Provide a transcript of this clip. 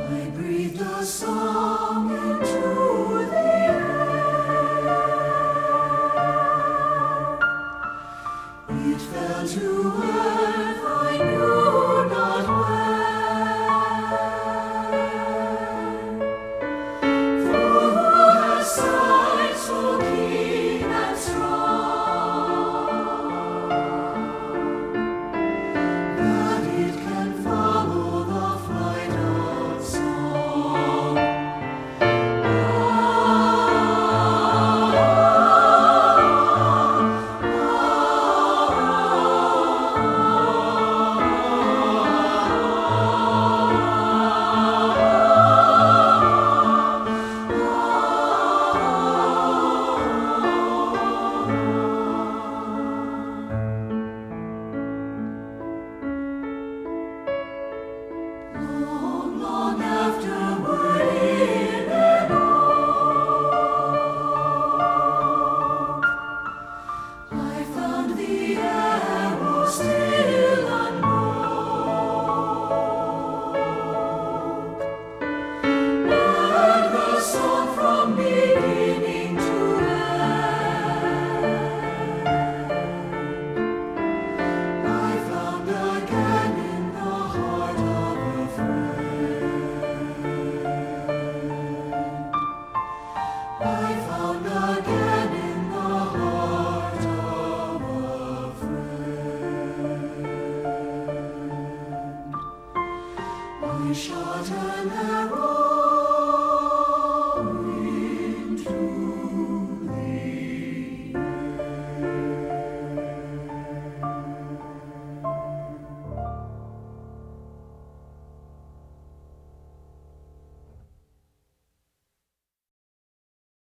I breathed a song into the air. It fell to earth, I knew not where. For who has sight so keen and strong that it can follow the flight of song? Long, long afterward in an oak, I found the arrow still unbroke, and the song from beginning to end I found again in the heart of a friend. I found again in the heart of a friend. I shot an arrow